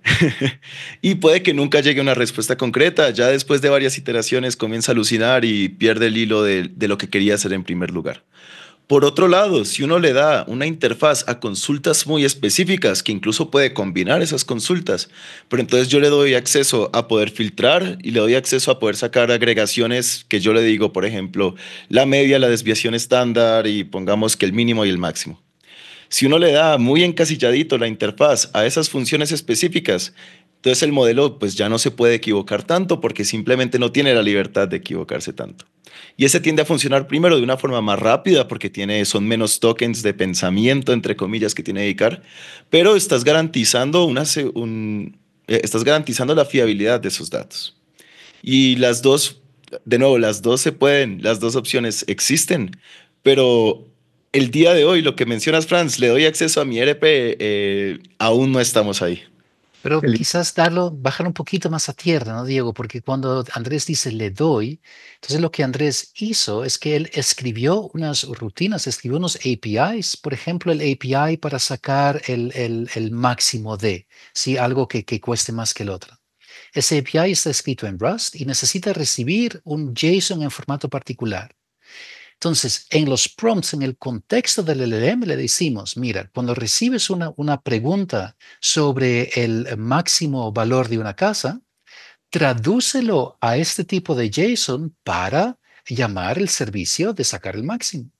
D: y puede que nunca llegue a una respuesta concreta. Ya después de varias iteraciones comienza a alucinar y pierde el hilo de, de lo que quería hacer en primer lugar. Por otro lado, si uno le da una interfaz a consultas muy específicas, que incluso puede combinar esas consultas, pero entonces yo le doy acceso a poder filtrar y le doy acceso a poder sacar agregaciones que yo le digo, por ejemplo, la media, la desviación estándar y pongamos que el mínimo y el máximo. Si uno le da muy encasilladito la interfaz a esas funciones específicas, entonces el modelo pues ya no se puede equivocar tanto porque simplemente no tiene la libertad de equivocarse tanto. Y ese tiende a funcionar primero de una forma más rápida porque tiene, son menos tokens de pensamiento, entre comillas, que tiene que dedicar, pero estás garantizando, una, un, eh, estás garantizando la fiabilidad de esos datos. Y las dos, de nuevo, las dos se pueden, las dos opciones existen, pero el día de hoy, lo que mencionas, Franz, le doy acceso a mi R P, eh, aún no estamos ahí.
C: Pero
B: Eli-
C: quizás darlo, bajar un poquito más a tierra, ¿no, Diego? Porque cuando Andrés dice le doy, entonces lo que Andrés hizo es que él escribió unas rutinas, escribió unos A P Is, por ejemplo, el A P I para sacar el, el, el máximo de, ¿sí? Algo que, que cueste más que el otro. Ese A P I está escrito en Rust y necesita recibir un JSON en formato particular. Entonces, en los prompts, en el contexto del L L M, le decimos, mira, cuando recibes una, una pregunta sobre el máximo valor de una casa, tradúcelo a este tipo de JSON para llamar el servicio de sacar el máximo.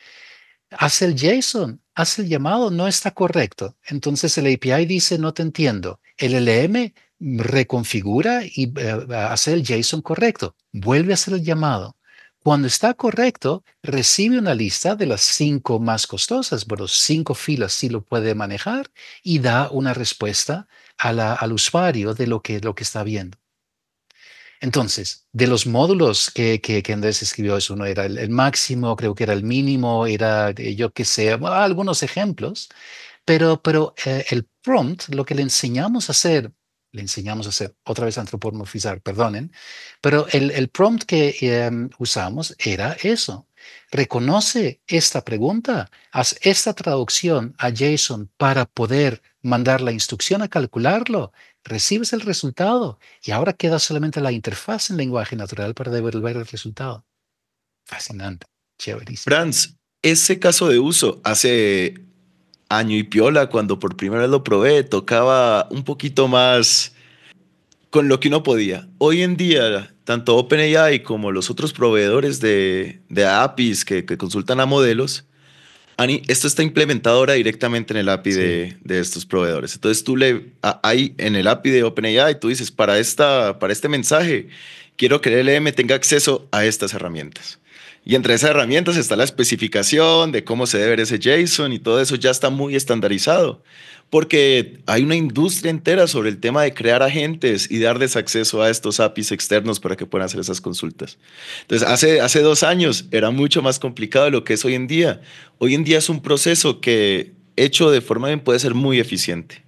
C: Hace el JSON, hace el llamado, no está correcto. Entonces el A P I dice, no te entiendo. El L L M reconfigura y uh, hace el JSON correcto. Vuelve a hacer el llamado. Cuando está correcto, recibe una lista de las cinco más costosas, bueno, cinco filas sí lo puede manejar y da una respuesta a la, al usuario de lo que, lo que está viendo. Entonces, de los módulos que, que, que Andrés escribió, eso uno era el, el máximo, creo que era el mínimo, era eh, yo qué sé, bueno, algunos ejemplos, pero, pero eh, el prompt, lo que le enseñamos a hacer, le enseñamos a hacer, otra vez antropomorfizar, perdonen, pero el, el prompt que eh, usamos era eso. Reconoce esta pregunta, haz esta traducción a JSON para poder mandar la instrucción a calcularlo, recibes el resultado y ahora queda solamente la interfaz en lenguaje natural para devolver el resultado. Fascinante, chéverísimo.
D: Franz, ese caso de uso hace año y piola, cuando por primera vez lo probé, tocaba un poquito más con lo que uno podía. Hoy en día, tanto OpenAI como los otros proveedores de, de A P Is que, que consultan a modelos, Ani, esto está implementado ahora directamente en el A P I
C: Sí.
D: de, de estos proveedores. Entonces tú le, a- ahí en el A P I de OpenAI, tú dices, para, esta, para este mensaje, quiero que el L L M tenga acceso a estas herramientas. Y entre esas herramientas está la especificación de cómo se debe ver ese JSON y todo eso ya está muy estandarizado. Porque hay una industria entera sobre el tema de crear agentes y darles acceso a estos A P Is externos para que puedan hacer esas consultas. Entonces, hace, hace dos años era mucho más complicado de lo que es hoy en día. Hoy en día es un proceso que, hecho de forma bien, puede ser muy eficiente.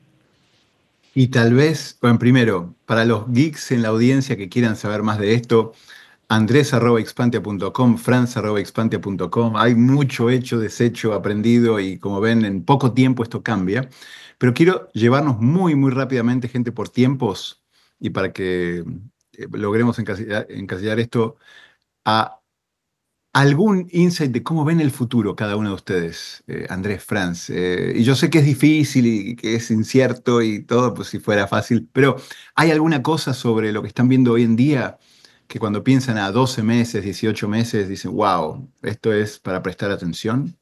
B: Y tal vez, bueno, primero, para los geeks en la audiencia que quieran saber más de esto, andres arroba expantia punto com, franz arroba expantia punto com, hay mucho hecho, deshecho, aprendido y como ven, en poco tiempo esto cambia. Pero quiero llevarnos muy, muy rápidamente, gente, por tiempos y para que eh, logremos encasillar, encasillar esto a ¿Algún insight de cómo ven el futuro cada uno de ustedes, eh, Andrés, Franz? Eh, y yo sé que es difícil y que es incierto y todo, pues si fuera fácil, pero ¿hay alguna cosa sobre lo que están viendo hoy en día que cuando piensan a doce meses, dieciocho meses, dicen, wow, esto es para prestar atención?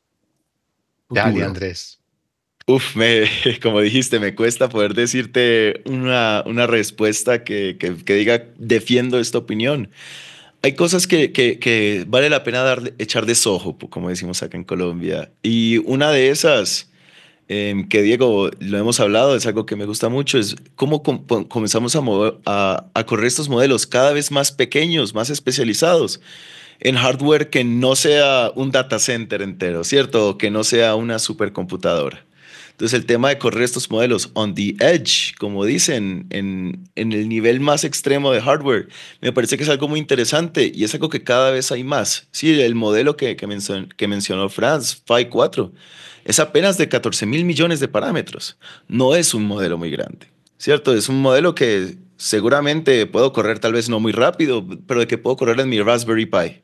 C: Dale,
B: Futuro.
C: Andrés.
D: Uf, me, como dijiste, me cuesta poder decirte una, una respuesta que, que, que diga defiendo esta opinión. Hay cosas que, que, que vale la pena dar, echar de sojo, po- como decimos acá en Colombia. Y una de esas, em, que Diego, lo hemos hablado, es algo que me gusta mucho, es cómo com- com- comenzamos a, mover- a, a correr estos modelos cada vez más pequeños, más especializados, en hardware que no sea un data center entero, ¿cierto? O que no sea una supercomputadora. Entonces el tema de correr estos modelos on the edge, como dicen, en, en el nivel más extremo de hardware, me parece que es algo muy interesante y es algo que cada vez hay más. Sí, el modelo que, que, mencionó, que mencionó Franz, Phi cuatro, es apenas de catorce mil millones de parámetros. No es un modelo muy grande, ¿cierto? Es un modelo que seguramente puedo correr tal vez no muy rápido, pero de que puedo correr en mi Raspberry Pi.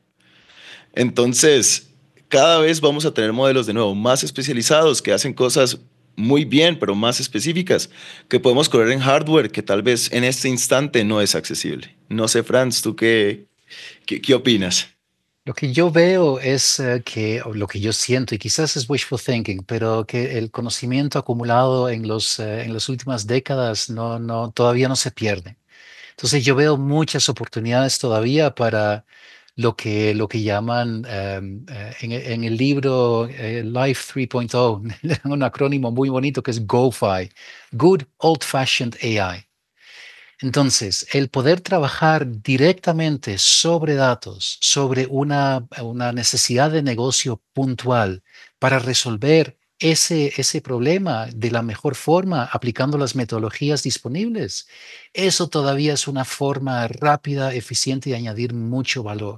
D: Entonces, cada vez vamos a tener modelos de nuevo más especializados que hacen cosas muy bien, pero más específicas, que podemos correr en hardware que tal vez en este instante no es accesible. No sé, Franz, ¿tú qué, qué, qué opinas?
C: Lo que yo veo es eh, que, o lo que yo siento, y quizás es wishful thinking, pero que el conocimiento acumulado en los, eh, en las últimas décadas no, no, todavía no se pierde. Entonces yo veo muchas oportunidades todavía para lo que, lo que llaman em, eh, en, en el libro eh, Life tres punto cero, un acrónimo muy bonito que es GoFi, Good Old Fashioned A I. Entonces, el poder trabajar directamente sobre datos, sobre una, una necesidad de negocio puntual para resolver ese, ese problema de la mejor forma aplicando las metodologías disponibles, eso todavía es una forma rápida, eficiente de añadir mucho valor.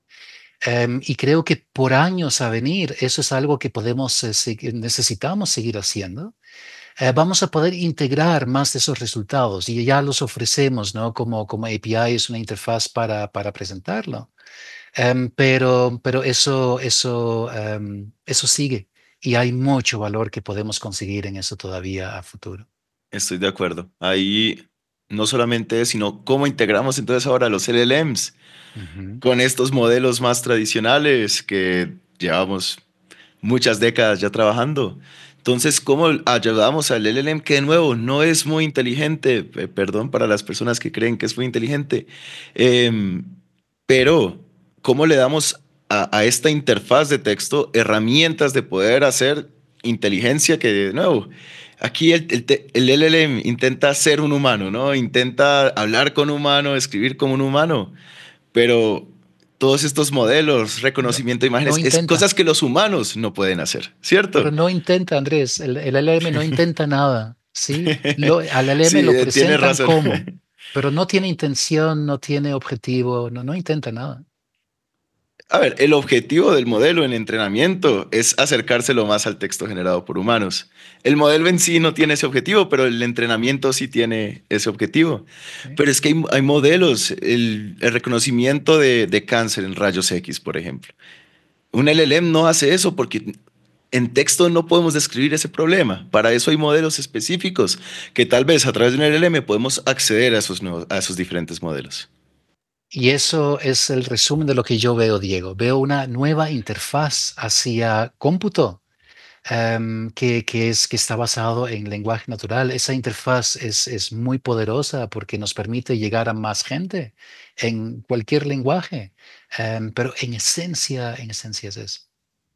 C: Em, y creo que por años a venir, eso es algo que podemos, eh, seguir- necesitamos seguir haciendo. Eh, vamos a poder integrar más de esos resultados y ya los ofrecemos, ¿no? Como, como A P I es una interfaz para, para presentarlo. Em, pero, pero eso, eso, em, eso sigue y hay mucho valor que podemos conseguir en eso todavía a futuro.
D: Estoy de acuerdo. Ahí no solamente es, sino cómo integramos entonces ahora los L L Ms
C: Ujú.
D: con estos modelos más tradicionales que llevamos muchas décadas ya trabajando. Entonces, ¿cómo ayudamos al L L M que de nuevo no es muy inteligente? Eh, perdón para las personas que creen que es muy inteligente. Em, pero, ¿cómo le damos a, a esta interfaz de texto herramientas de poder hacer inteligencia que de nuevo... Aquí el, el te- el L L M intenta ser un humano, ¿no? Intenta hablar con un humano, escribir como un humano, pero todos estos modelos,
C: No,
D: reconocimiento de
C: no
D: imágenes, es
C: intenta,
D: cosas que los humanos no pueden hacer,
C: pero
D: ¿cierto?
C: no intenta, Andrés. El, el L L M no intenta nada, ¿sí? Lo, al L L M
D: Sí,
C: lo
D: eh, tienes
C: presentan
D: razón.
C: como, pero no tiene intención, no tiene objetivo, no, no intenta nada.
D: A ver, el objetivo del modelo en entrenamiento es acercárselo más al texto generado por humanos. El modelo en sí no tiene ese objetivo, pero el entrenamiento sí tiene ese objetivo.
C: ¿Sí?
D: Pero es que hay, hay modelos, el, el reconocimiento de, de cáncer en rayos X, por ejemplo. Un L L M no hace eso porque en texto no podemos describir ese problema. Para eso hay modelos específicos que tal vez a través de un L L M podemos acceder a esos, nuevos, a esos diferentes modelos.
C: Y eso es el resumen de lo que yo veo, Diego. Veo una nueva interfaz hacia cómputo em, que, que, es, que está basado en lenguaje natural. Esa interfaz es, es muy poderosa porque nos permite llegar a más gente en cualquier lenguaje. Em, pero en esencia, en esencia es eso.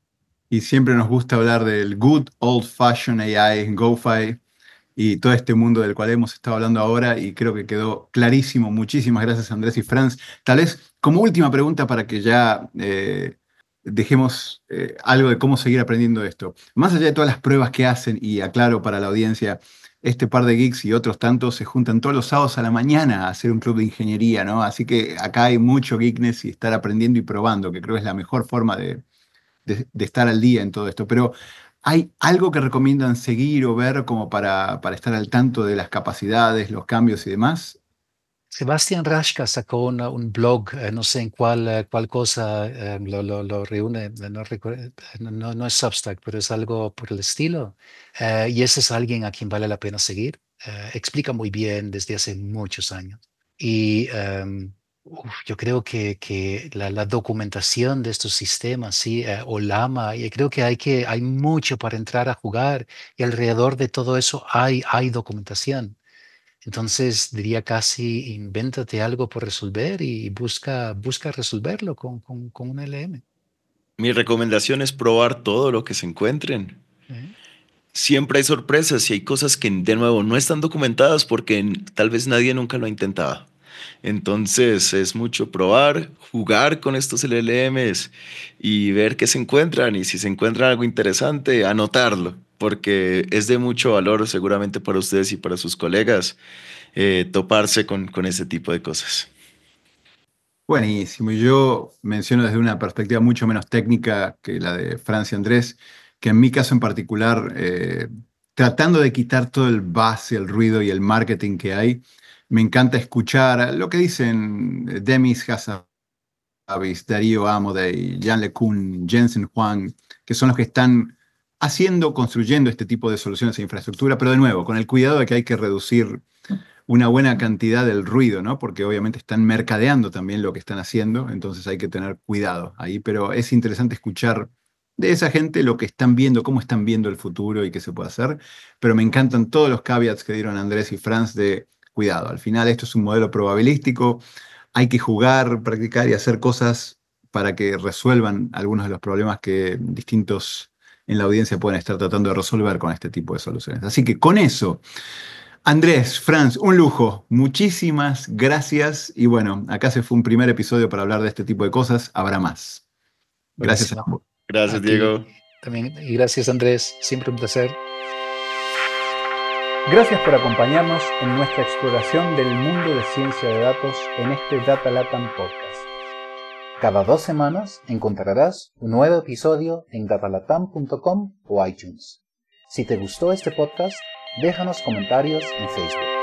B: Y siempre nos gusta hablar del good old fashioned A I, GoFi y todo este mundo del cual hemos estado hablando ahora y creo que quedó clarísimo. Muchísimas gracias Andrés y Franz. Tal vez como última pregunta para que ya eh, dejemos eh, algo de cómo seguir aprendiendo esto. Más allá de todas las pruebas que hacen, y aclaro para la audiencia, este par de geeks y otros tantos se juntan todos los sábados a la mañana a hacer un club de ingeniería, ¿no? Así que acá hay mucho geekness y estar aprendiendo y probando, que creo que es la mejor forma de de, de estar al día en todo esto, pero ¿hay algo que recomiendan seguir o ver como para, para estar al tanto de las capacidades, los cambios y demás?
C: Sebastián Raschka sacó una, un blog, eh, no sé en cuál, eh, cuál cosa eh, lo, lo, lo reúne, eh, no, recuerdo, no, no es Substack, pero es algo por el estilo. Eh, y ese es alguien a quien vale la pena seguir. Eh, explica muy bien desde hace muchos años. Y um, uf, yo creo que, que la, la documentación de estos sistemas, sí, eh, Olama, y creo que hay, que hay mucho para entrar a jugar y alrededor de todo eso hay, hay documentación. Entonces diría casi, invéntate algo por resolver y busca, busca resolverlo con, con, con un L M.
D: Mi recomendación es probar todo lo que se encuentren.
C: ¿Eh?
D: Siempre hay sorpresas y hay cosas que de nuevo no están documentadas porque n- tal vez nadie nunca lo ha intentado. Entonces es mucho probar, jugar con estos L L Ms y ver qué se encuentran y si se encuentra algo interesante, anotarlo, porque es de mucho valor seguramente para ustedes y para sus colegas eh, toparse con, con ese tipo de cosas.
B: Buenísimo. Y yo menciono desde una perspectiva mucho menos técnica que la de Francia Andrés, que en mi caso en particular, eh, tratando de quitar todo el buzz, el ruido y el marketing que hay, me encanta escuchar lo que dicen eh, Demis Hassabis, Darío Amodei, Jan LeCun, Jensen Huang, que son los que están haciendo, construyendo este tipo de soluciones de infraestructura, pero de nuevo, con el cuidado de que hay que reducir una buena cantidad del ruido, ¿no? Porque obviamente están mercadeando también lo que están haciendo, entonces hay que tener cuidado ahí, pero es interesante escuchar de esa gente lo que están viendo, cómo están viendo el futuro y qué se puede hacer, pero me encantan todos los caveats que dieron Andrés y Franz de cuidado. Al final esto es un modelo probabilístico, hay que jugar, practicar y hacer cosas para que resuelvan algunos de los problemas que distintos en la audiencia pueden estar tratando de resolver con este tipo de soluciones. Así que con eso... Andrés, Franz, un lujo. Muchísimas gracias. Y bueno, acá se fue un primer episodio para hablar de este tipo de cosas. Habrá más. Gracias a
C: Buenísimo.
B: ambos.
D: Gracias,
C: A ti
D: Diego.
C: también. Y gracias, Andrés. Siempre un placer.
A: Gracias por acompañarnos en nuestra exploración del mundo de ciencia de datos en este Data Latam Podcast. Cada dos semanas encontrarás un nuevo episodio en datalatam punto com o iTunes. Si te gustó este podcast, déjanos comentarios en Facebook.